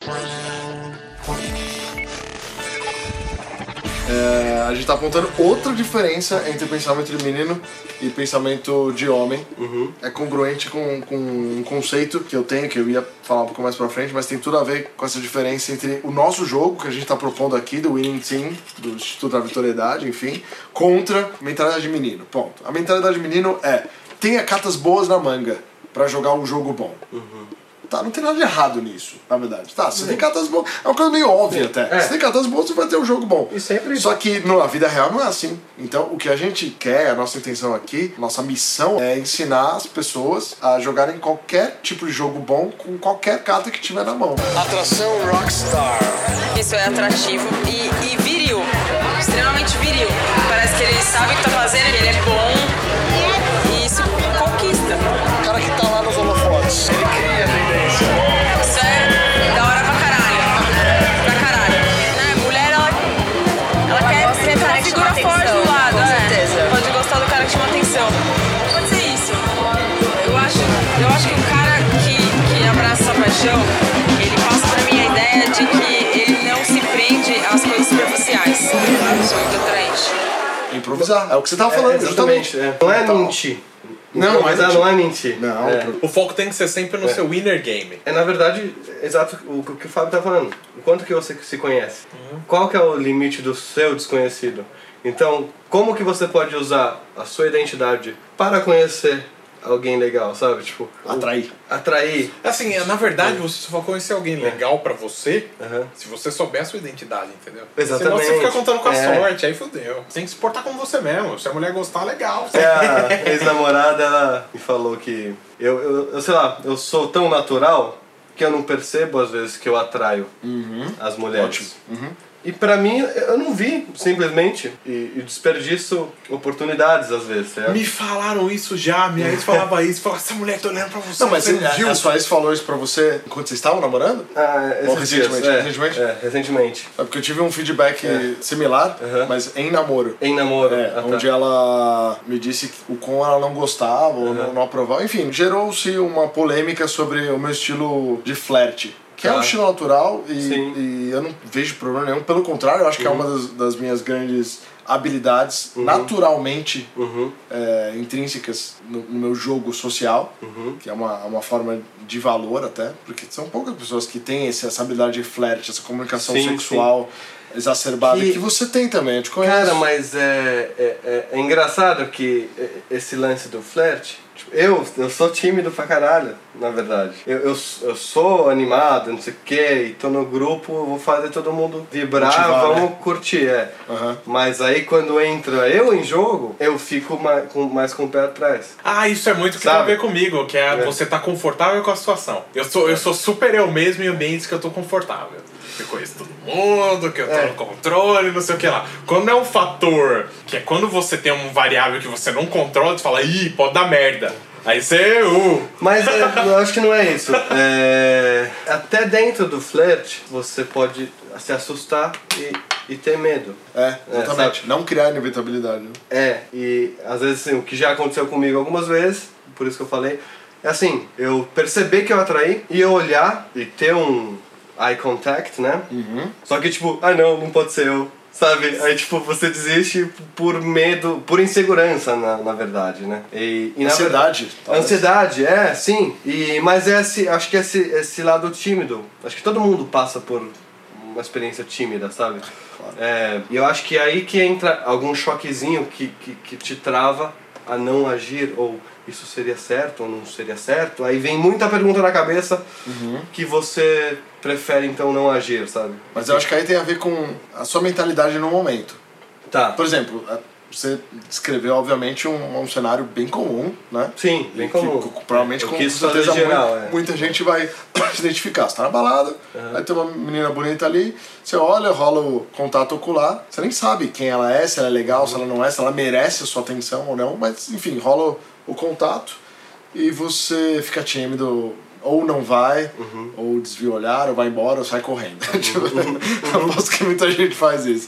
A gente tá apontando outra diferença entre pensamento de menino e pensamento de homem. É congruente com um conceito que eu tenho, que eu ia falar um pouco mais pra frente, mas tem tudo a ver com essa diferença entre o nosso jogo, que a gente tá propondo aqui, do Winning Team, do Instituto da Vitoriedade, enfim, contra a mentalidade de menino. Ponto. A mentalidade de menino é: tenha cartas boas na manga pra jogar um jogo bom. Tá, não tem nada de errado nisso, na verdade. Tá, você tem cartas boas, é uma coisa meio óbvia até. Você tem cartas boas, você vai ter um jogo bom. E sempre... Só que na vida real não é assim. Então o que a gente quer, a nossa intenção aqui, nossa missão é ensinar as pessoas a jogarem qualquer tipo de jogo bom com qualquer carta que tiver na mão. Atração Rockstar. Isso é atrativo e viril, extremamente viril. Parece que ele sabe o que tá fazendo, ele é bom e isso conquista. O cara que tá lá nos holofotes, ele cria a tendência. Isso é da hora pra caralho. Pra caralho. Né? Mulher, ela quer ter uma figura forte do lado, com certeza. Pode gostar do cara que chama atenção. Pode ser isso. Eu acho que o cara que abraça essa paixão, ele passa pra mim a ideia de que ele não se prende às coisas superficiais. Isso é muito atraente. Improvisar, é o que você tava falando, justamente. Não é mentir. Não, mas não é mentir. Não. O foco tem que ser sempre no seu winner game. É, na verdade, exato o que o Fábio tá falando. O quanto que você se conhece? Qual que é o limite do seu desconhecido? Então, como que você pode usar a sua identidade para conhecer alguém legal, sabe? Tipo, atrair. Assim, na verdade, você só vai conhecer alguém legal pra você se você souber a sua identidade, entendeu? Exatamente. Senão você fica contando com a sorte, aí fodeu. Você tem que se portar como você mesmo. Se a mulher gostar, legal. A ex-namorada, ela me falou que eu sei lá, eu sou tão natural que eu não percebo às vezes que eu atraio as mulheres. Ótimo. E pra mim, eu não vi, simplesmente, e desperdiço oportunidades às vezes, certo? Me falaram isso já, minha ex falava isso, falava, essa mulher tá olhando pra você. Não, mas você não viu? a sua ex falou isso pra você enquanto vocês estavam namorando? Ou recentemente? Recentemente. É porque eu tive um feedback similar, mas em namoro. Em namoro. Onde ela me disse que o com ela não gostava, ou não aprovava. Enfim, gerou-se uma polêmica sobre o meu estilo de flerte. Que é um estilo natural e eu não vejo problema nenhum. Pelo contrário, eu acho que é uma das minhas grandes habilidades naturalmente intrínsecas no meu jogo social, que é uma forma de valor até, porque são poucas pessoas que têm essa habilidade de flerte, essa comunicação sexual exacerbada que você tem também, eu te conheço. Cara, mas é engraçado que esse lance do flerte, tipo, eu sou tímido pra caralho, na verdade. Eu sou animado, não sei o que, e tô no grupo, vou fazer todo mundo vibrar, motivar, vamos curtir, Mas aí quando entra eu em jogo, eu fico mais com o pé atrás. Ah, isso é muito que tem a ver comigo, que é você tá confortável com a situação. Eu sou super eu mesmo em ambientes que eu tô confortável. Eu conheço todo mundo, que eu tô no controle, não sei o que lá. Quando é um fator, que é quando você tem um variável que você não controla, você fala, ih, pode dar merda. Aí você... Mas eu acho que não é isso. Até dentro do flerte, você pode se assustar e ter medo. Exatamente. Não criar inevitabilidade. E às vezes assim, o que já aconteceu comigo algumas vezes, por isso que eu falei, é assim, eu perceber que eu atraí e eu olhar e ter um eye contact, né? Só que tipo, não pode ser eu, sabe? Aí tipo, você desiste por medo, por insegurança, na verdade, né? E ansiedade. Ansiedade, sim. Mas acho que esse lado tímido, acho que todo mundo passa por uma experiência tímida, sabe? Claro. E eu acho que é aí que entra algum choquezinho que te trava a não agir, ou isso seria certo ou não seria certo. Aí vem muita pergunta na cabeça que você prefere então não agir, sabe? Mas eu acho que aí tem a ver com a sua mentalidade no momento. Tá. Por exemplo, você descreveu obviamente um cenário bem comum, né? Sim, bem comum. Provavelmente com certeza muita gente vai se identificar. Você tá na balada, aí tem uma menina bonita ali, você olha, rola o contato ocular, você nem sabe quem ela é, se ela é legal, se ela não é, se ela merece a sua atenção ou não, mas enfim, rola o contato e você fica tímido, ou não vai, ou desvia o olhar, ou vai embora, ou sai correndo. Tipo, aposto que muita gente faz isso.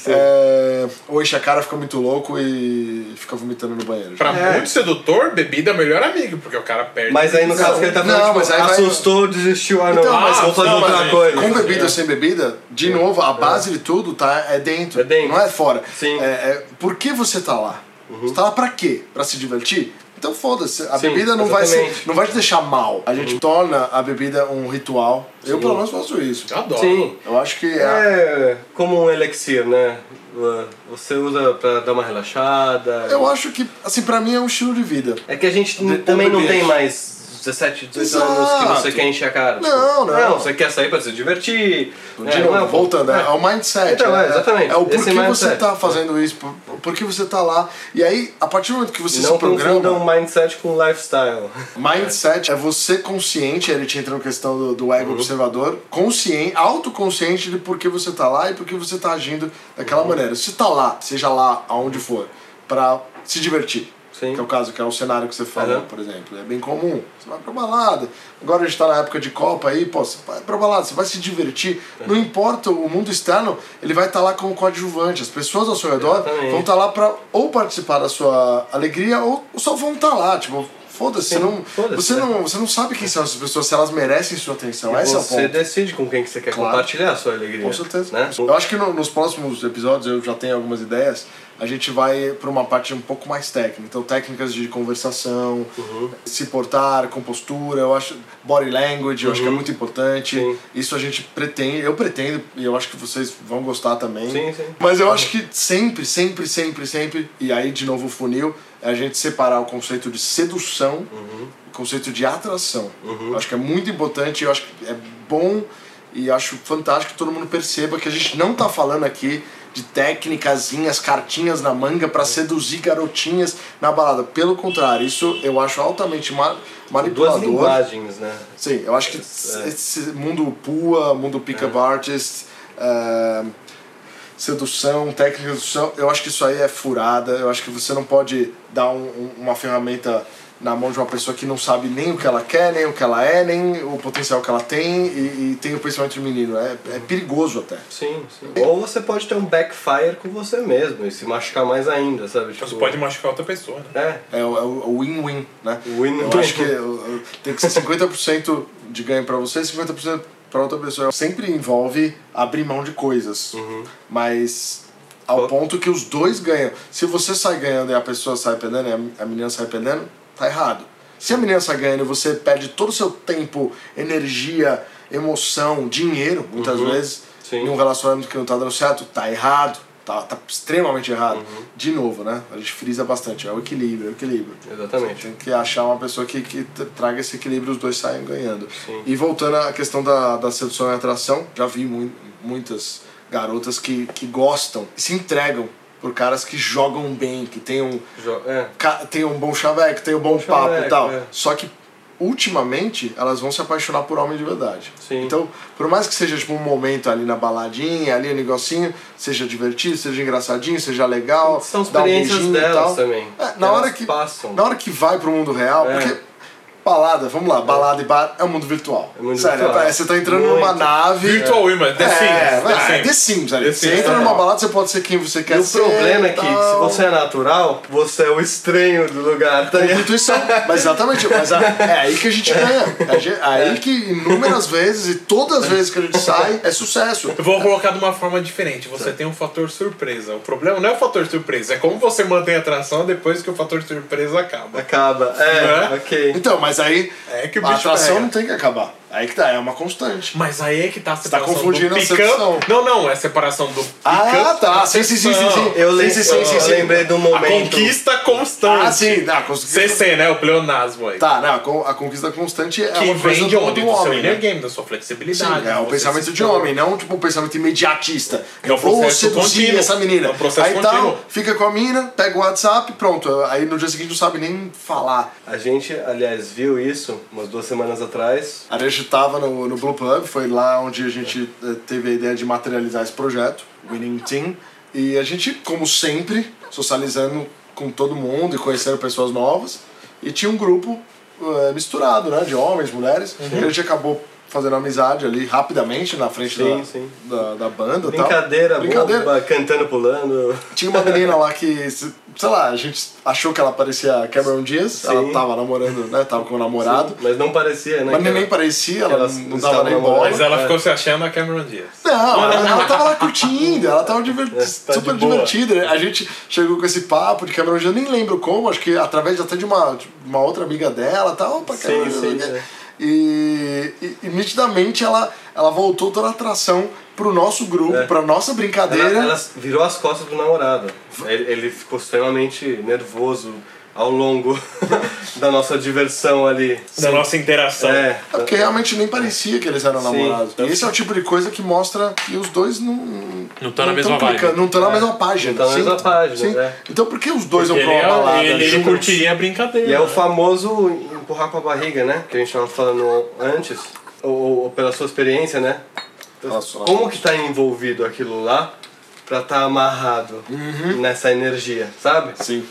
Ou enche a cara, fica muito louco e fica vomitando no banheiro. Pra muito sedutor, bebida é o melhor amigo, porque o cara perde. Mas aí no caso que ele tá falando, mas aí assustou, desistiu, não, Então, vamos fazer outra coisa. Com bebida ou sem bebida, de novo, a base de tudo é dentro, não é fora. Sim. Por que você tá lá? Você tá lá pra quê? Pra se divertir? Então foda-se, a Sim, bebida não vai te deixar mal. A gente torna a bebida um ritual. Eu pelo menos faço isso. Eu adoro. Sim. Eu acho que é como um elixir, né? Você usa pra dar uma relaxada. Eu acho que, assim, pra mim é um estilo de vida. É que a gente também não tem mais 17, 18 anos que você quer encher a cara. Não. Não, você quer sair pra se divertir. De novo, voltando, é o mindset. Então, exatamente. É o porquê Esse você mindset. tá fazendo isso, por que você tá lá. E aí, a partir do momento que você Não se programa... confundam mindset com lifestyle. Mindset é você consciente, ele te entra na questão do ego observador, consciente, autoconsciente de por que você tá lá e por que você tá agindo daquela maneira. Se tá lá, seja lá aonde for, pra se divertir. Sim. Que é o caso, que é o cenário que você falou, por exemplo. É bem comum. Você vai pra balada. Agora a gente tá na época de Copa aí, pô, você vai pra balada, você vai se divertir. Não importa, o mundo externo, ele vai estar lá como coadjuvante. As pessoas ao seu redor vão estar lá pra ou participar da sua alegria ou só vão estar lá, tipo... Foda-se, você não sabe quem são essas pessoas, se elas merecem sua atenção. Esse é o ponto. Você decide com quem que você quer compartilhar a sua alegria. Com certeza. Né? Eu acho que nos próximos episódios, eu já tenho algumas ideias, a gente vai para uma parte um pouco mais técnica. Então, técnicas de conversação, se portar, compostura, eu acho, body language, eu acho que é muito importante. Sim. Isso a gente pretende, eu pretendo, e eu acho que vocês vão gostar também. Sim. Mas eu acho que sempre, e aí de novo o funil, é a gente separar o conceito de sedução, o conceito de atração. Eu acho que é muito importante, eu acho que é bom e acho fantástico que todo mundo perceba que a gente não tá falando aqui de técnicazinhas, cartinhas na manga pra seduzir garotinhas na balada. Pelo contrário, isso eu acho altamente manipulador. Duas linguagens, né? Sim, eu acho que esse mundo PUA, mundo pick-up artist, sedução, técnica de sedução, eu acho que isso aí é furada. Eu acho que você não pode dar uma ferramenta na mão de uma pessoa que não sabe nem o que ela quer, nem o que ela é, nem o potencial que ela tem e tem o pensamento do menino. É perigoso até. Sim. Ou você pode ter um backfire com você mesmo e se machucar mais ainda, sabe? Tipo, Você pode machucar outra pessoa, né? É o win-win, né? Win-win. Eu acho que tem que ser 50% de ganho pra você e 50% pra outra pessoa. Sempre envolve abrir mão de coisas, mas ao ponto que os dois ganham. Se você sai ganhando e a pessoa sai perdendo e a menina sai perdendo, tá errado. Se a menina sai ganhando e você perde todo o seu tempo, energia, emoção, dinheiro, muitas vezes, em um relacionamento que não tá dando certo, tá errado. Tá extremamente errado. De novo, né? A gente frisa bastante. É o equilíbrio, Exatamente. Você tem que achar uma pessoa que traga esse equilíbrio, os dois saem ganhando. Sim. E voltando à questão da sedução e atração, já vi muitas garotas que gostam, se entregam por caras que jogam bem, que tem um bom chaveco, tem um bom papo e tal. Só que ultimamente elas vão se apaixonar por homem de verdade. Sim. Então, por mais que seja tipo um momento ali na baladinha, ali um negocinho, seja divertido, seja engraçadinho, seja legal, são dá um experiências beijinho e delas tal. também. Na hora que vai pro mundo real, porque balada, vamos lá, balada e bar é um mundo virtual. Sério, você tá entrando numa nave. Virtual Women, The Sims. The Sims, ali. Você entra numa balada, você pode ser quem você quer ser. E o problema é que, se você é natural, você é o estranho do lugar. Tá? Intuição. Mas exatamente, é aí que a gente ganha. É aí que inúmeras vezes e todas as vezes que a gente sai, é sucesso. Eu vou colocar de uma forma diferente. Você tem um fator surpresa. O problema não é o fator surpresa, é como você mantém a atração depois que o fator surpresa acaba. Ok. Então, mas aí que o a bicho atração pega. não tem que acabar. Aí que tá, é uma constante. Mas aí é que tá a Você tá separação confundindo do a sedução. pick-up. Não, é a separação do pick-up. Tá. Sim. Eu lembrei de um momento. A conquista constante. Sim. CC, né? O pleonasmo aí. Tá, não, a conquista constante é Que uma coisa vem de onde? do Do seu homem, inner né? game, da sua flexibilidade. Sim, é o Você pensamento se de homem, não tipo um pensamento imediatista. É um Eu vou processo seduzir contínuo. essa menina. É um processo aí contínuo. tal, fica com a mina, pega o WhatsApp, pronto. Aí no dia seguinte não sabe nem falar. A gente, aliás, viu isso umas 2 semanas atrás. A gente tava no Blue Pub, foi lá onde a gente teve a ideia de materializar esse projeto, Winning Team. E a gente, como sempre, socializando com todo mundo e conhecendo pessoas novas. E tinha um grupo misturado, né? De homens, mulheres. A gente acabou fazendo amizade ali rapidamente na frente da banda e tal. Brincadeira, boba, cantando, pulando. Tinha uma menina lá que, sei lá, a gente achou que ela parecia Cameron Diaz. Ela tava namorando, né? Tava com o namorado. Sim, mas não parecia, né? Mas nem parecia, ela não dava nem bola. Mas ela ficou se achando a Cameron Diaz. Não, ela tava lá curtindo, ela tava super divertida. A gente chegou com esse papo de Cameron Diaz, eu nem lembro como, acho que através até de uma outra amiga dela, tal, opa, Cameron Diaz. E nitidamente ela voltou toda a atração pro nosso grupo, pra nossa brincadeira. Ela virou as costas do namorado. Ele ficou extremamente nervoso ao longo da nossa diversão ali. Da nossa interação. Porque realmente nem parecia que eles eram namorados. E esse é o tipo de coisa que mostra que os dois não estão na mesma vibe. Não estão na mesma página. Não estão na mesma página, Então por que os dois vão pra uma balada? Ele curtiria a brincadeira. E é o famoso empurrar com a barriga, né? Que a gente tava falando antes. Ou pela sua experiência, né? Como que tá envolvido aquilo lá pra tá amarrado nessa energia, sabe? Sim.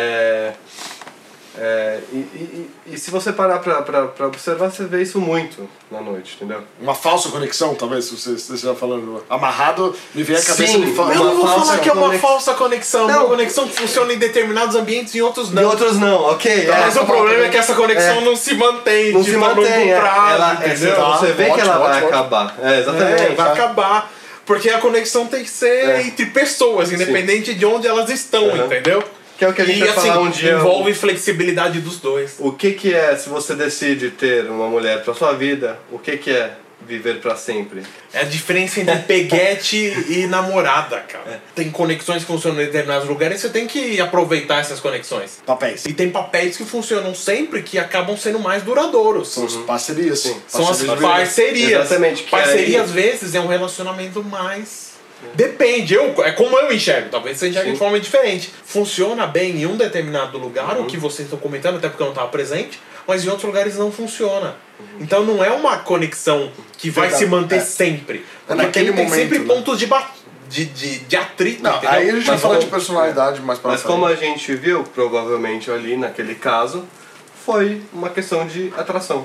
E se você parar pra observar, você vê isso muito na noite, entendeu? Uma falsa conexão, talvez, se você estiver falando. Amarrado, me vem a cabeça de falsa. Eu não vou falar que é uma falsa conexão. Uma conexão que funciona em determinados ambientes e em outros não. Em outros não, ok. Mas o problema é que essa conexão não se mantém. Não se mantém. Entendeu? Você vê que ela vai acabar. Exatamente. Vai acabar. Porque a conexão tem que ser entre pessoas, independente de onde elas estão, entendeu? Que é o que a gente vai falar um dia. Envolve flexibilidade dos dois. O que é, se você decide ter uma mulher pra sua vida, o que é viver pra sempre? É a diferença entre peguete e namorada, cara. Tem conexões que funcionam em determinados lugares e você tem que aproveitar essas conexões. Papéis. E tem papéis que funcionam sempre que acabam sendo mais duradouros. São as parcerias. Sim. São as parcerias. Exatamente. Parceria, às vezes, é um relacionamento mais... Depende, é como eu enxergo, talvez você enxergue de forma diferente. Funciona bem em um determinado lugar, o que vocês estão comentando, até porque eu não estava presente, mas em outros lugares não funciona. Então não é uma conexão que vai se manter sempre. Porque naquele tem momento, sempre né? pontos de atrito, não, entendeu? aí a gente vai falar de personalidade mais pra frente. Mas como a gente viu, provavelmente ali naquele caso, foi uma questão de atração.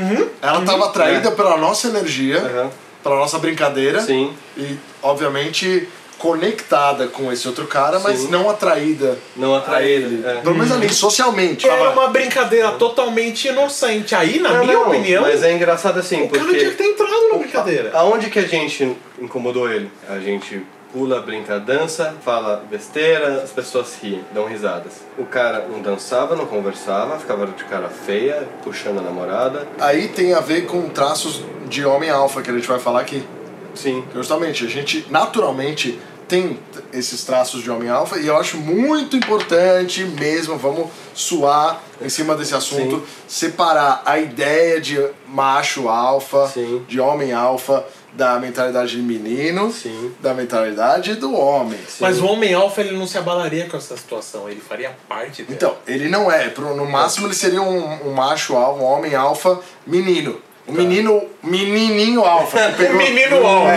Ela estava atraída pela nossa energia, pela nossa brincadeira. Sim. E, obviamente, conectada com esse outro cara, mas não atraída. Não atraída. Pelo menos ali, socialmente. Era uma brincadeira totalmente inocente. Aí, na minha opinião... Mas é engraçado assim, porque... O cara tinha que ter entrado na brincadeira. Aonde que a gente incomodou ele? A gente pula, brinca, dança, fala besteira, as pessoas riem, dão risadas. O cara não dançava, não conversava, ficava de cara feia, puxando a namorada. Aí tem a ver com traços de homem alfa que a gente vai falar aqui. Sim. Justamente, a gente naturalmente tem esses traços de homem alfa e eu acho muito importante mesmo, vamos suar em cima desse assunto, separar a ideia de macho alfa, de homem alfa, da mentalidade de menino, da mentalidade do homem. Mas o homem alfa, ele não se abalaria com essa situação, ele faria parte dela. Então, ele não é, no máximo ele seria um macho alfa, um homem alfa menino. O menininho alfa. Que pegou, menino alfa.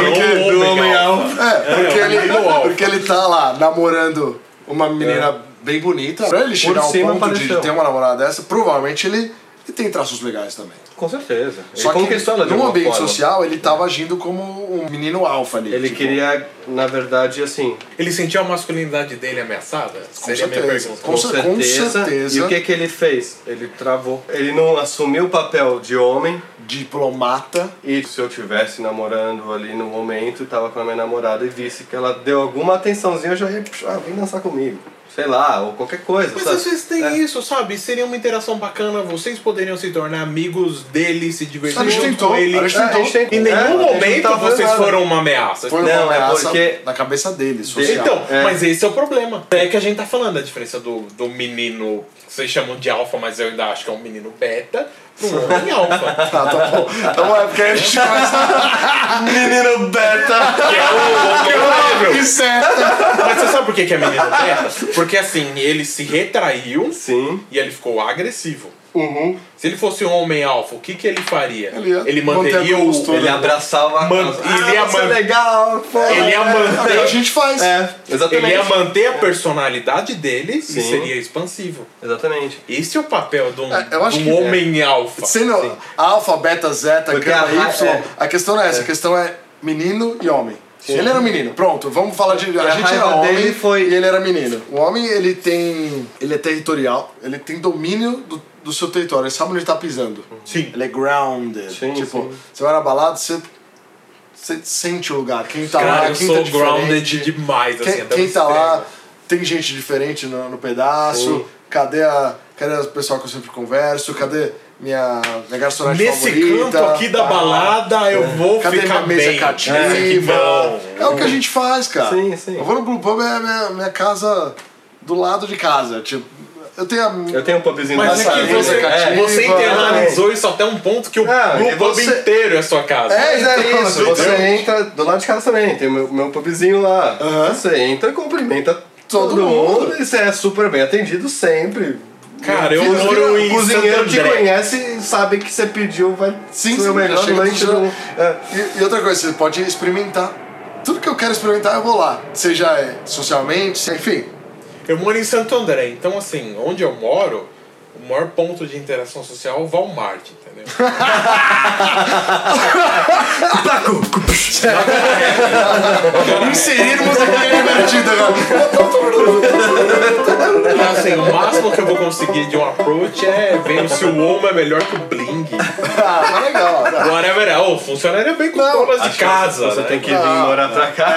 Do homem alfa. Porque ele tá lá namorando uma menina bem bonita. Pra ele chegar ao ponto de ter uma namorada dessa, provavelmente ele tem traços legais também. Com certeza. Só que no ambiente social ele tava agindo como um menino alfa ali. Ele queria, na verdade, assim... Ele sentiu a masculinidade dele ameaçada? Seria a minha pergunta. Com certeza. E o que ele fez? Ele travou. Ele não assumiu o papel de homem. Diplomata. E se eu estivesse namorando ali no momento, tava com a minha namorada e visse que ela deu alguma atençãozinha, eu já ia puxar, vem dançar comigo. Sei lá, ou qualquer coisa. Mas às vezes tem isso, sabe? Seria uma interação bacana, vocês poderiam se tornar amigos dele, se divertir junto com ele. Em nenhum momento vocês foram uma ameaça. Não, é porque na cabeça dele, social. Então, mas esse é o problema. É que a gente tá falando da diferença do menino, que vocês chamam de alfa, mas eu ainda acho que é um menino beta, pro homem alfa. Tá bom. Então é porque a gente começa... Menino beta! Que é o Que certo! Mas você sabe por que é menino beta? Porque assim, ele se retraiu e ele ficou agressivo. Se ele fosse um homem alfa, o que ele faria? Ele manteria o... Ele abraçava ele ia legal, pô. Ele ia manter... a gente faz. Exatamente. Ele ia manter a personalidade dele e Sim. seria expansivo. Exatamente. Esse é o papel de eu acho um que homem alfa. Sendo alfa, beta, zeta, Porque gama, a Y, a questão não é essa. A questão é menino e homem. Ele era um menino, pronto, vamos falar de... A gente era homem e ele era menino. O homem, ele é territorial, ele tem domínio do seu território, ele sabe onde ele tá pisando. Sim. Ele é grounded. Sim, tipo, sim. você vai na balada, você sente o lugar. Quem tá Cara, lá, eu quem sou tá diferente. grounded demais, assim, até Quem o tá lá, extremo. tem gente diferente no pedaço. Sim. Cadê o pessoal que eu sempre converso? Cadê minha garçonete Nesse favorita? canto aqui da balada, eu vou Cadê ficar minha mesa bem. cativa? Que bom. É o que a gente faz, cara. Sim, sim. Eu vou no Blue Pub, é minha casa do lado de casa. Tipo, eu tenho um pubzinho Mas na é que salinha. você internalizou isso até um ponto que o e pub você- inteiro é sua casa. Mas é então, isso, você entra do lado de casa também, tem o meu pubzinho lá. Você entra e cumprimenta todo mundo e você é super bem atendido sempre. Cara, eu moro em O cozinheiro Santo te André. conhece e sabe que você pediu, vai Sim, ser o sim, melhor já chega lanche tudo do... E outra coisa, você pode experimentar. Tudo que eu quero experimentar, eu vou lá. Seja socialmente, enfim. Eu moro em Santo André, então assim, onde eu moro, o maior ponto de interação social é o Walmart, entendeu? Inserir musiquinha divertida, cara. Então, assim, o máximo que eu vou conseguir de um approach é ver se o Omo é melhor que o Bling. Ah, mas legal. Tá. Whatever, funcionaria bem com donas de casa. Você né? tem que vir morar pra cá.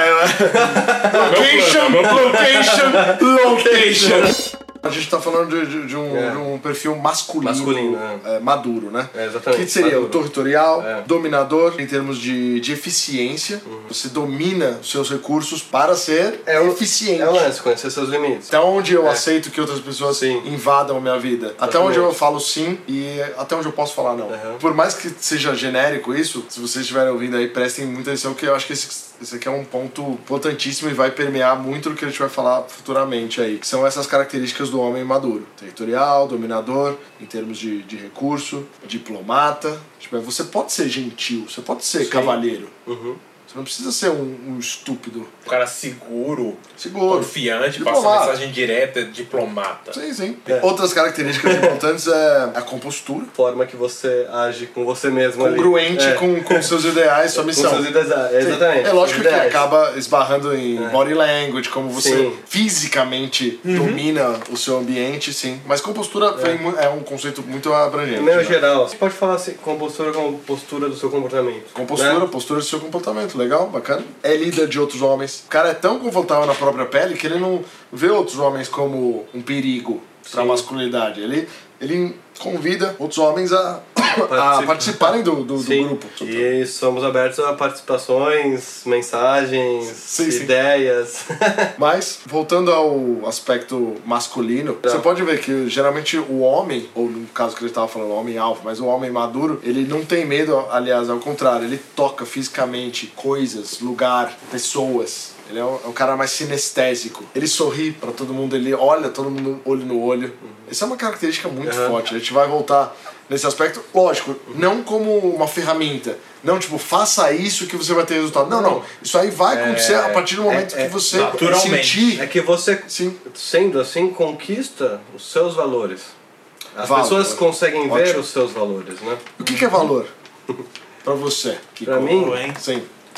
Location. A gente tá falando de um perfil masculino, maduro, né? Exatamente. Que seria maduro. o territorial, É. dominador, em termos de eficiência. Você domina os seus recursos para ser eficiente. É o lance, conhecer seus limites. Até onde eu aceito que outras pessoas Sim. invadam a minha vida. Até onde eu falo sim e até onde eu posso falar não. Por mais que seja genérico isso, se vocês estiverem ouvindo aí, prestem muita atenção, que eu acho que esse aqui é um ponto importantíssimo e vai permear muito do que a gente vai falar futuramente aí. Que são essas características do homem maduro. Territorial, dominador, em termos de recurso, diplomata. Tipo, você pode ser gentil, você pode ser cavalheiro. Você não precisa ser um estúpido. Um cara seguro, Seguro. confiante, Diplomata. passa mensagem direta, diplomata. Sim, sim. Outras características importantes é a compostura. Forma que você age com você mesmo ali. Congruente com seus ideais, sua missão. Com seus ideais, exatamente. É lógico seus que ideais. acaba esbarrando em body language, como você Sim. fisicamente domina o seu ambiente, sim. Mas compostura é um conceito muito abrangente. Em meio né? geral, você pode falar assim, compostura como postura do seu comportamento. Compostura, né? postura do seu comportamento, legal, bacana. É líder de outros homens. O cara é tão confortável na própria pele que ele não vê outros homens como um perigo para a Sim. masculinidade. Ele convida outros homens a participarem do Sim. grupo. E somos abertos a participações, mensagens, Sim, sim. ideias. Mas, voltando ao aspecto masculino, você pode ver que geralmente o homem, ou no caso que ele estava falando, o homem alfa, mas o homem maduro, ele não tem medo, aliás, ao contrário, ele toca fisicamente coisas, lugar, pessoas. Ele é um cara mais sinestésico. Ele sorri pra todo mundo, ele olha todo mundo olho no olho. Essa é uma característica muito forte. A gente vai voltar nesse aspecto, lógico, não como uma ferramenta. Não, tipo, faça isso que você vai ter resultado. Não. Isso aí vai acontecer a partir do momento que você naturalmente. sentir. É que você, Sim. sendo assim, conquista os seus valores. As Valor. pessoas conseguem ver Ótimo. os seus valores, né? O que é valor pra você? Kiko? Pra mim, Sim.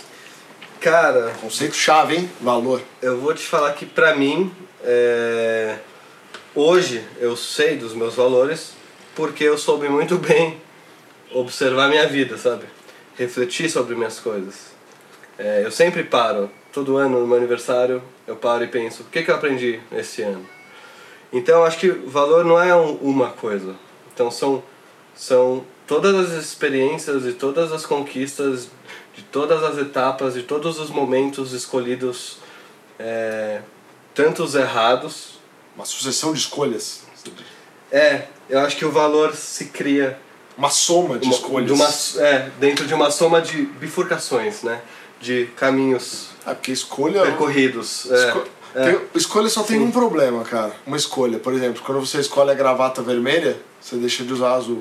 cara, Conceito-chave, hein? Valor. eu vou te falar que pra mim, hoje eu sei dos meus valores porque eu soube muito bem observar minha vida, sabe? Refletir sobre minhas coisas. Eu sempre paro, todo ano no meu aniversário, eu paro e penso, o que eu aprendi esse ano? Então eu acho que valor não é uma coisa. Então são todas as experiências e todas as conquistas de todas as etapas, de todos os momentos escolhidos, tantos errados. Uma sucessão de escolhas. Eu acho que o valor se cria Uma soma de escolhas. dentro de uma soma de bifurcações, né? De caminhos Porque escolha... percorridos. Escolha só tem um problema, cara. Uma escolha, por exemplo, quando você escolhe a gravata vermelha, você deixa de usar azul.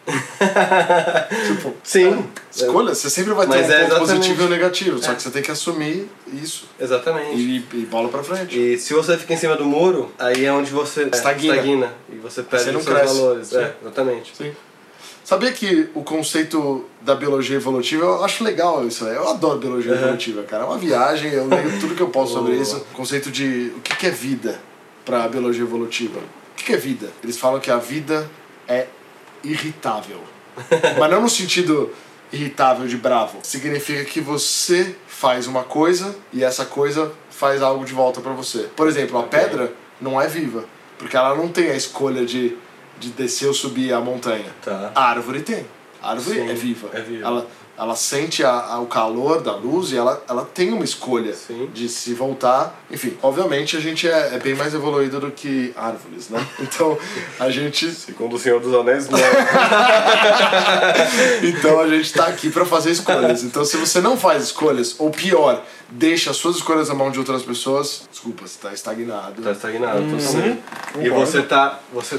Tipo, Sim. Escolha, você sempre vai ter Mas um ponto exatamente. positivo e um negativo, só que você tem que assumir isso Exatamente. e bola pra frente. E se você fica em cima do muro, aí é onde você Estagna. e você perde Você não os seus cresce. valores. Sim. Exatamente. Sim. Sabia que o conceito da biologia evolutiva, eu acho legal isso aí. Eu adoro biologia evolutiva, cara. É uma viagem, eu leio tudo que eu posso sobre isso. O conceito de o que é vida pra biologia evolutiva. O que é vida? Eles falam que a vida é irritável. Mas não no sentido irritável de bravo. Significa que você faz uma coisa e essa coisa faz algo de volta pra você. Por exemplo, a pedra não é viva, porque ela não tem a escolha de descer ou subir a montanha. Tá. A árvore tem. A árvore Sim, é viva. é viva. Ela sente o calor da luz e ela tem uma escolha Sim. de se voltar. Enfim, obviamente a gente é bem mais evoluído do que árvores, né? Então a gente... Segundo o Senhor dos Anéis, não. Então a gente tá aqui pra fazer escolhas. Então se você não faz escolhas, ou pior, deixa as suas escolhas na mão de outras pessoas, desculpa, você tá estagnado. Tá estagnado. E você tá... Você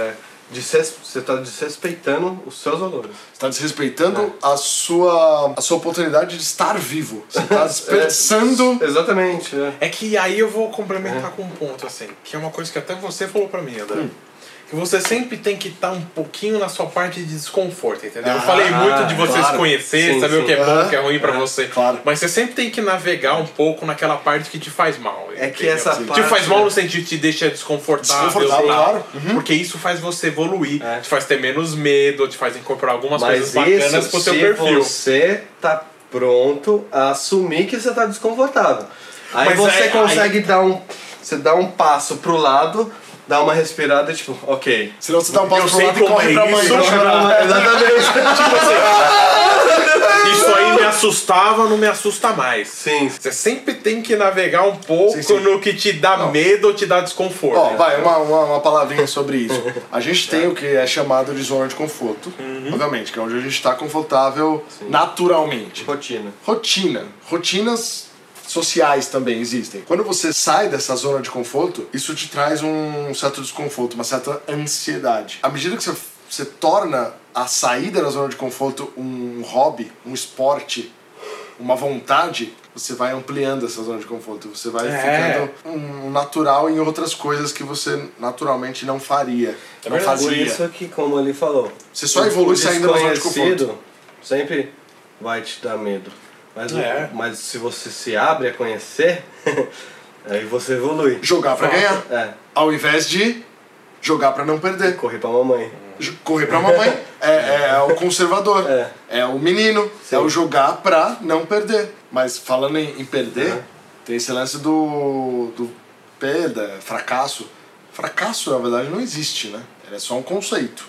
tá desrespeitando os seus valores. Você tá desrespeitando a sua oportunidade de estar vivo. Você tá desperdiçando... Exatamente. É que aí eu vou complementar com um ponto, assim, que é uma coisa que até você falou pra mim, André. Que você sempre tem que estar um pouquinho na sua parte de desconforto, entendeu? Eu falei muito de você se conhecer, Sim, saber sim. o que é bom, o que é ruim pra você. Claro. Mas você sempre tem que navegar um pouco naquela parte que te faz mal. É que entendeu? essa Te parte... faz mal no sentido de te deixa desconfortável. Desconfortável, tá? claro. Porque isso faz você evoluir, te faz ter menos medo, te faz incorporar algumas coisas Mas bacanas isso, pro seu se perfil. você tá pronto a assumir que você tá desconfortável. Aí Mas você consegue dar um passo pro lado, dar uma respirada e tipo, ok. Senão você dá um passo Eu pro sei lado e como corre é pra mãe. isso. pra chorar. Exatamente. Isso aí me assustava, não me assusta mais. Sim. Você sempre tem que navegar um pouco Sim, sim. no que te dá medo ou te dá desconforto. Ó, vai, uma palavrinha sobre isso. A gente tem o que é chamado de zona de conforto, obviamente, que é onde a gente está confortável naturalmente. Rotina. Rotinas sociais também existem. Quando você sai dessa zona de conforto, isso te traz um certo desconforto, uma certa ansiedade. À medida que você torna a saída da zona de conforto um hobby, um esporte, uma vontade, você vai ampliando essa zona de conforto. Você vai ficando um natural em outras coisas que você naturalmente não faria. Não Por fazia. isso que, como ele falou, Você só evolui saindo da zona de conforto. desconhecido sempre vai te dar medo. Mas se você se abre a conhecer, aí você evolui. Jogar pra ganhar. Ao invés de jogar pra não perder. Correr pra mamãe. Correr pra mamãe é o conservador, é o menino, é o jogar pra não perder. Mas falando em perder, tem esse lance do perda, fracasso. Fracasso, na verdade, não existe, né? Ele é só um conceito.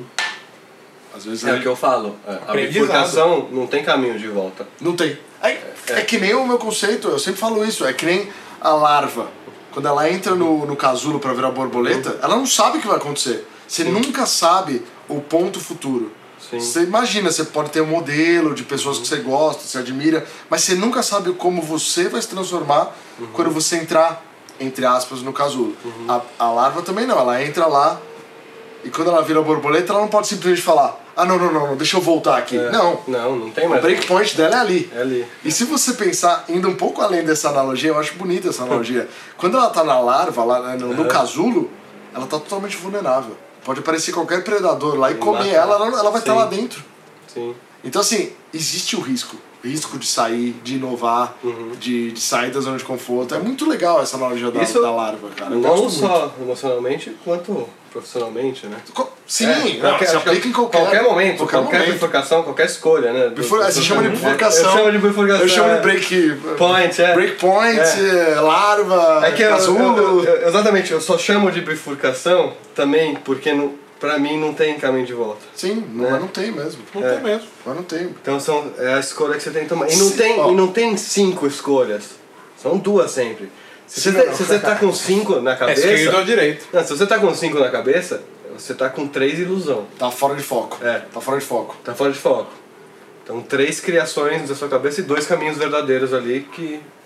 Às vezes É o que eu falo. A bifurcação não tem caminho de volta. não tem. É que nem o meu conceito, eu sempre falo isso, é que nem a larva. Quando ela entra no casulo pra virar borboleta, ela não sabe o que vai acontecer. Você nunca sabe o ponto futuro. Sim. Você imagina, você pode ter um modelo de pessoas que você gosta, você admira, mas você nunca sabe como você vai se transformar quando você entrar, entre aspas, no casulo. A larva também não, ela entra lá e quando ela vira borboleta, ela não pode simplesmente falar: ah, não, deixa eu voltar aqui. Não tem mais. O breakpoint dela é ali. É ali. E se você pensar, indo um pouco além dessa analogia, eu acho bonita essa analogia. Quando ela tá na larva, lá no casulo, ela tá totalmente vulnerável. Pode aparecer qualquer predador lá e comer ela vai estar lá dentro. Sim. Então assim, existe o risco. Risco de sair, de inovar, de sair da zona de conforto. É muito legal essa analogia da larva, cara. Eu Não gosto só muito. emocionalmente, quanto profissionalmente, né? Sim, se aplica em qualquer momento, qualquer bifurcação, qualquer escolha, né? Você chama de bifurcação. Eu chamo de bifurcação. Eu chamo de breakpoint, larva, casulo. Exatamente, eu só chamo de bifurcação também porque pra mim não tem caminho de volta. Sim, mas não tem mesmo. Não tem mesmo. Mas não tem. Então é a escolha que você tem que tomar. E não tem 5 escolhas. São 2 sempre. Se você tá com 5 na cabeça... É esquerda ou direito. Não, se você tá com 5 na cabeça, você tá com 3 ilusão. Tá fora de foco. Tá fora de foco. Tá fora de foco. Então 3 criações da sua cabeça e 2 caminhos verdadeiros ali que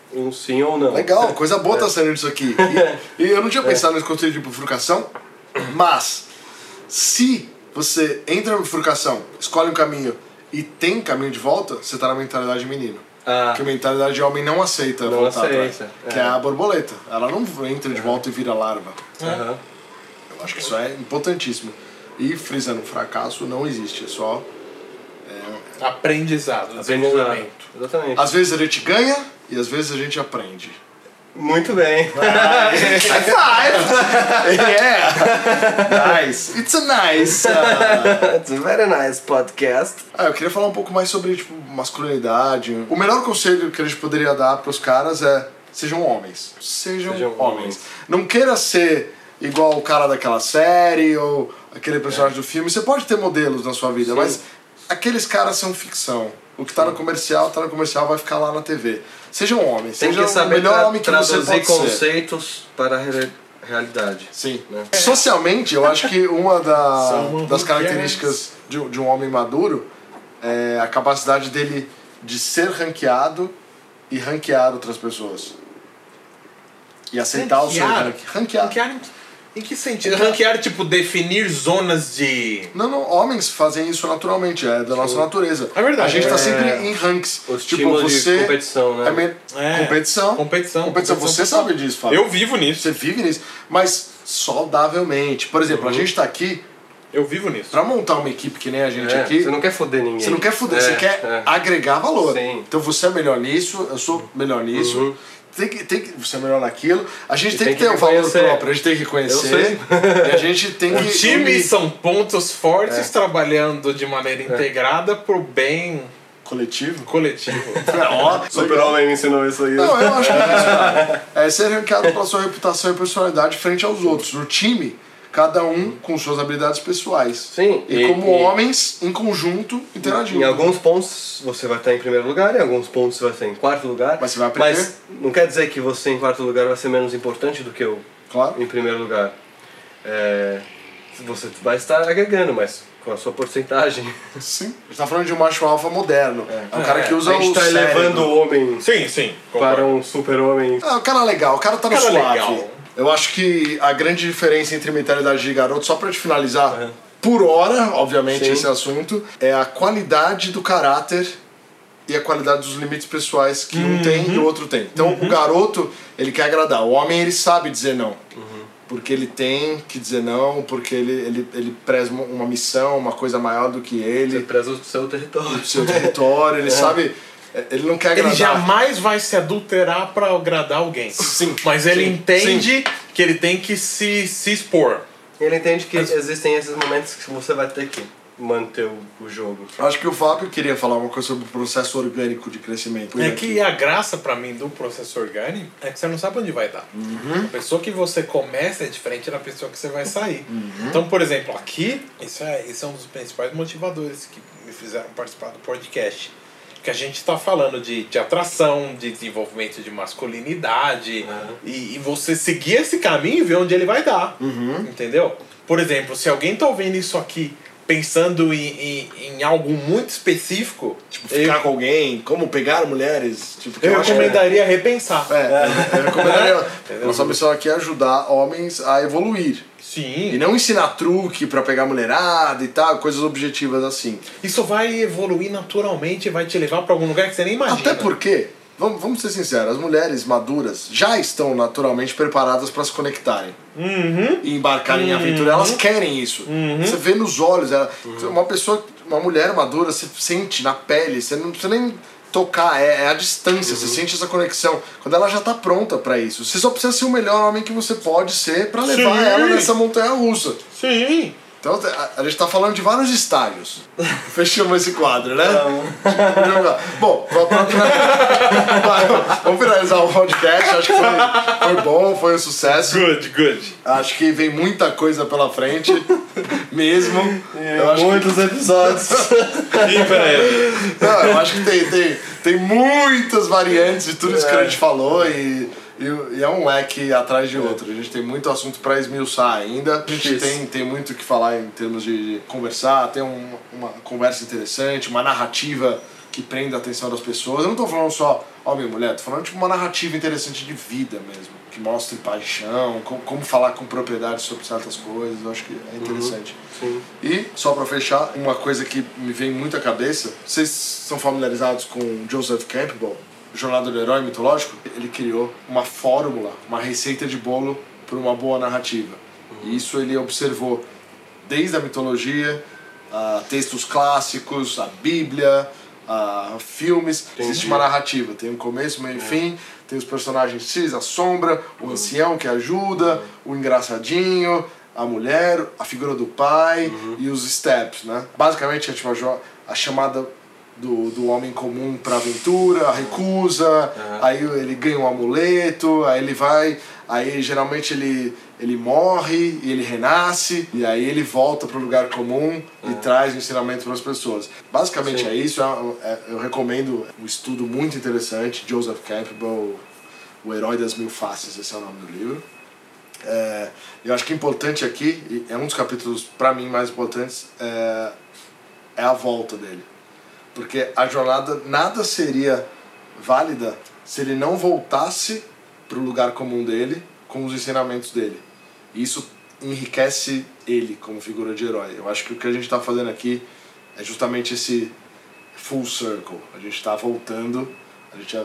um sim ou não. Legal, coisa boa tá saindo disso aqui. E eu não tinha pensado nesse conceito de bifurcação, mas se você entra na bifurcação, escolhe um caminho e tem caminho de volta, você tá na mentalidade de menino. Porque a mentalidade de homem não aceita Não voltar aceita, atrás. Que é a borboleta. Ela não entra de volta e vira larva. Aham. Eu acho que isso é importantíssimo. E frisando, fracasso não existe, é só... Aprendizado, Aprendizado. desenvolvimento. Exatamente. Às vezes a gente ganha e às vezes a gente aprende. Muito bem. High five! Yeah! Nice! It's a nice! It's a very nice podcast. Eu queria falar um pouco mais sobre, tipo, masculinidade. O melhor conselho que a gente poderia dar pros caras é: sejam homens. Sejam homens. Não queira ser igual o cara daquela série ou aquele personagem do filme. Você pode ter modelos na sua vida, mas aqueles caras são ficção. O que tá no comercial, vai ficar lá na TV. Sejam homens. Tem Sejam que saber o melhor homem que você traduzir pode ser. conceitos para a realidade. Sim. Né? Socialmente, eu acho que uma das São características de um homem maduro é a capacidade dele de ser ranqueado e ranquear outras pessoas. E aceitar o seu ranquear. Ranquear em que sentido? Ranquear, tipo, definir zonas de... Não, homens fazem isso naturalmente, é da nossa natureza. É verdade. A gente tá sempre em ranks. Os Tipo, estímulos você de competição, né? Competição. Você sabe disso, Fábio. Eu vivo nisso. Você vive nisso. Mas saudavelmente. Por exemplo, a gente tá aqui Eu vivo nisso. pra montar uma equipe que nem a gente aqui. Você não quer foder ninguém. Você não quer foder, você quer agregar valor. Sim. Então você é melhor nisso, eu sou melhor nisso. Tem que você é melhor naquilo. A gente tem que ter um valor próprio, a gente tem que reconhecer. E a gente tem que. O time são pontos fortes trabalhando de maneira integrada pro bem coletivo. Super-Homem me ensinou isso aí. Não, eu acho que é isso, cara. É ser ranqueado pela sua reputação e personalidade frente aos outros. No time, cada um com suas habilidades pessoais. Sim. E como homens, em conjunto, interagindo. Em alguns pontos você vai estar em primeiro lugar, em alguns pontos você vai estar em quarto lugar. Mas você vai aprender. Mas não quer dizer que você em quarto lugar vai ser menos importante do que eu em primeiro lugar. Você vai estar agregando, mas com a sua porcentagem. Sim. A gente tá falando de um macho alfa moderno. É um cara que usa a gente o tá cérebro. elevando o homem Sim, para um super-homem. O cara é legal, o cara tá no Cara suave. legal. Eu acho que a grande diferença entre mentalidade de garoto, só pra te finalizar, por hora, obviamente, Sim. esse assunto, é a qualidade do caráter e a qualidade dos limites pessoais que um tem e o outro tem. Então, o garoto, ele quer agradar. O homem, ele sabe dizer não. Porque ele tem que dizer não, porque ele preza uma missão, uma coisa maior do que ele. Você preza o seu território. O seu território, ele sabe... Ele não quer agradar. Ele jamais vai se adulterar pra agradar alguém. Sim. Mas ele Sim. entende que ele tem que se expor. Ele entende que existem esses momentos que você vai ter que manter o jogo. Acho que o Fábio queria falar uma coisa sobre o processo orgânico de crescimento. É que a graça pra mim do processo orgânico é que você não sabe onde vai dar. A pessoa que você começa é diferente da pessoa que você vai sair. Então, por exemplo, aqui, isso é um dos principais motivadores que me fizeram participar do podcast. Que a gente tá falando de atração, de desenvolvimento de masculinidade e você seguir esse caminho e ver onde ele vai dar. Entendeu? Por exemplo, se alguém tá ouvindo isso aqui pensando em algo muito específico, Tipo, ficar com alguém, como pegar mulheres. Tipo, que eu acho recomendaria repensar. eu recomendaria. Nossa missão aqui é ajudar homens a evoluir. Sim. E não ensinar truque pra pegar mulherada e tal, coisas objetivas assim. Isso vai evoluir naturalmente e vai te levar pra algum lugar que você nem imagina. Até porque, vamos ser sinceros, as mulheres maduras já estão naturalmente preparadas pra se conectarem. E embarcarem em aventura. Elas querem isso. Você vê nos olhos. Uma mulher madura, você sente na pele, você não precisa nem tocar, é a distância, você sente essa conexão. Quando ela já tá pronta pra isso. Você só precisa ser o melhor homem que você pode ser pra levar ela nessa montanha russa. Sim. Então a gente tá falando de vários estágios. Fechamos esse quadro, né? Bom, vamos finalizar o podcast. Acho que foi bom, foi um sucesso. Good. Acho que vem muita coisa pela frente, mesmo. Eu acho Muitos episódios. eu acho que tem muitas variantes de tudo isso que a gente falou e é um leque atrás de outro. A gente tem muito assunto pra esmiuçar ainda. A gente tem muito o que falar em termos de conversar, tem uma conversa interessante, uma narrativa que prenda a atenção das pessoas. Eu não tô falando só homem e mulher, tô falando tipo uma narrativa interessante de vida mesmo, que mostre paixão, como falar com propriedade sobre certas coisas. Eu acho que é interessante. Sim. E, só pra fechar, uma coisa que me vem muito à cabeça, vocês são familiarizados com Joseph Campbell, Jornada do Herói Mitológico? Ele criou uma fórmula, uma receita de bolo para uma boa narrativa. E isso ele observou desde a mitologia, a textos clássicos, a Bíblia, a filmes. Entendi. Existe uma narrativa, tem um começo, meio e fim, tem os personagens X, a sombra, o ancião que ajuda, o engraçadinho, a mulher, a figura do pai e os steps, né? Basicamente é tipo a chamada do homem comum pra aventura, a recusa, aí ele ganha um amuleto, aí ele vai, aí geralmente ele morre e ele renasce, e aí ele volta pro lugar comum e traz ensinamento para as pessoas. Basicamente é isso. Eu recomendo um estudo muito interessante, Joseph Campbell, O Herói das Mil Faces, esse é o nome do livro. Eu acho que é importante aqui, e é um dos capítulos para mim mais importantes, é a volta dele. Porque a jornada nada seria válida se ele não voltasse pro lugar comum dele com os ensinamentos dele. E isso enriquece ele como figura de herói. Eu acho que o que a gente está fazendo aqui é justamente esse full circle. A gente está voltando, a gente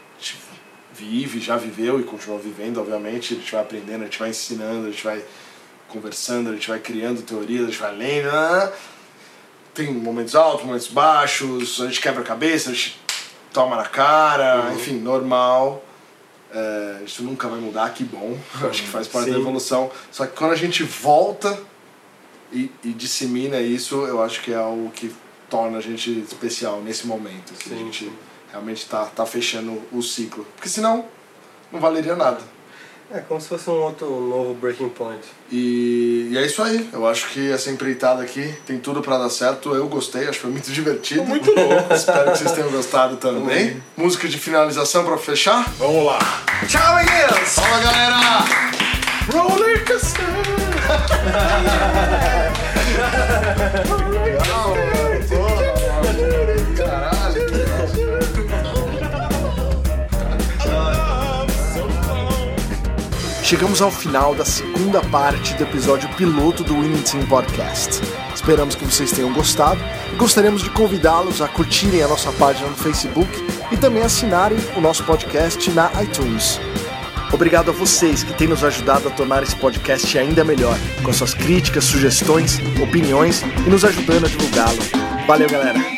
vive, já viveu e continua vivendo, obviamente. A gente vai aprendendo, a gente vai ensinando, a gente vai conversando, a gente vai criando teorias, a gente vai lendo. Tem momentos altos, momentos baixos, a gente quebra a cabeça, a gente toma na cara, enfim, normal. Isso nunca vai mudar, que bom. Acho que faz parte da evolução. Só que quando a gente volta e dissemina isso, eu acho que é algo que torna a gente especial nesse momento. Assim, a gente realmente tá fechando o ciclo. Porque senão não valeria nada. É como se fosse um outro novo breaking point. E é isso aí. Eu acho que essa empreitada aqui tem tudo pra dar certo. Eu gostei, acho que foi muito divertido. Muito louco. Espero que vocês tenham gostado também. Música de finalização pra fechar. Vamos lá. Tchau, amiguinhos! Fala, galera! Roller coaster. Caralho. Chegamos ao final da segunda parte do episódio piloto do Winning Team Podcast. Esperamos que vocês tenham gostado e gostaríamos de convidá-los a curtirem a nossa página no Facebook e também assinarem o nosso podcast na iTunes. Obrigado a vocês que têm nos ajudado a tornar esse podcast ainda melhor, com suas críticas, sugestões, opiniões e nos ajudando a divulgá-lo. Valeu, galera!